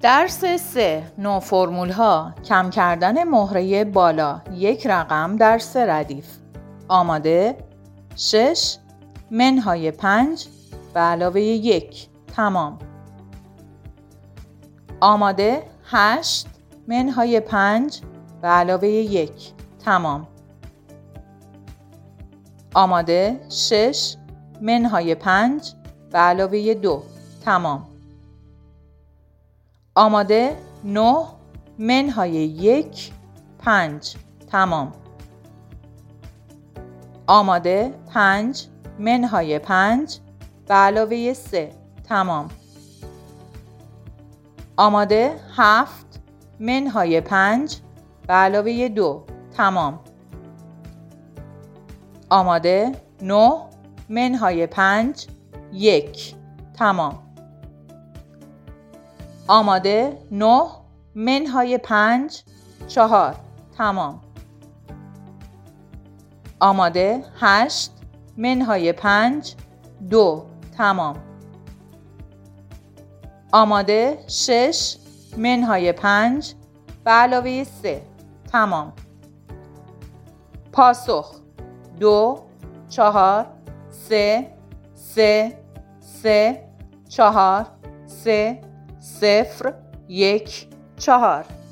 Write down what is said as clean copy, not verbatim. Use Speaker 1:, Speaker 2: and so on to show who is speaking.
Speaker 1: درس 3 نوع فرمول ها کم کردن مهره بالا یک رقم در 3 ردیف. آماده؟ 6 منهای 5 به علاوه 1 تمام. آماده؟ 8 منهای 5 به علاوه 1 تمام. آماده؟ 6 منهای 5 به علاوه 2 تمام. آماده؟ 9 منهای 1 5 تمام. آماده؟ 5 منهای 5 به علاوه 3 تمام. آماده؟ 7 منهای 5 به علاوه 2 تمام. آماده؟ 9 منهای 5 1 تمام. آماده؟ 9 منهای 5 4 تمام. آماده؟ 8 منهای 5 2 تمام. آماده؟ 6 منهای 5 به علاوه 3 تمام. پاسخ 2 4 3 3 3 4 3 0 1 4